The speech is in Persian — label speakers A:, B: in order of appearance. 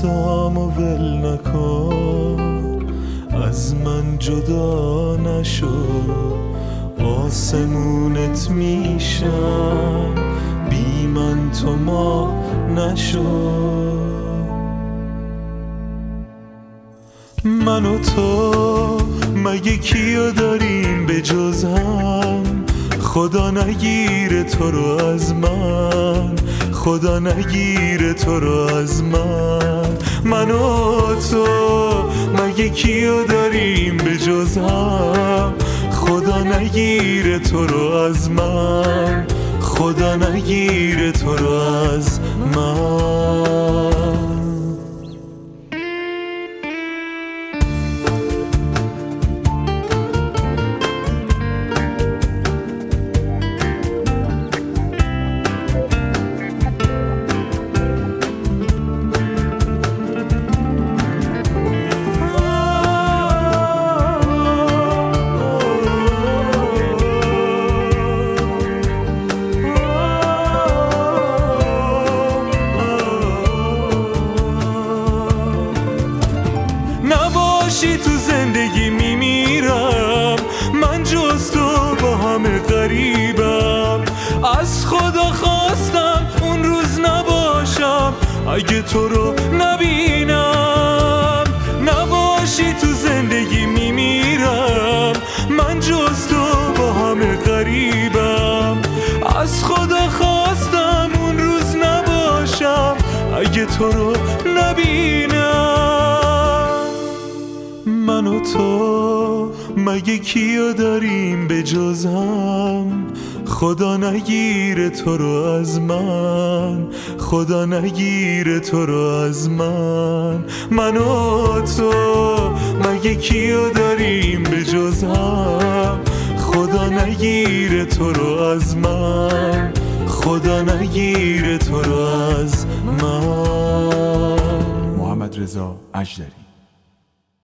A: دستامو ول نکن، از من جدا نشو، آسمونت میشم، بی من تو ما نشو. من و تو مگه کیو داریم به جز هم؟ خدا نگیره تو رو از من، خدا نگیره تو رو از من. من و تو مگه کیو داریم به جز هم؟ خدا نگیره تو رو از من، خدا نگیره تو رو از من. نباشی تو زندگی میمیرم، من جز تو با همه غریبم. از خدا خواستم اون روز نباشم اگه تو رو نبینم. نباشی تو زندگی میمیرم، من جز تو با همه غریبم. از خدا خواستم اون روز نباشم اگه تو رو نبینم. من و تو مگه کیو داریم به جز هم؟ خدا نگیره تو رو از من، خدا نگیره تو رو از من. من و تو مگه کیو داریم به جز هم؟ خدا نگیره تو رو از من، خدا نگیره تو رو از من.
B: محمد رضا اژدری.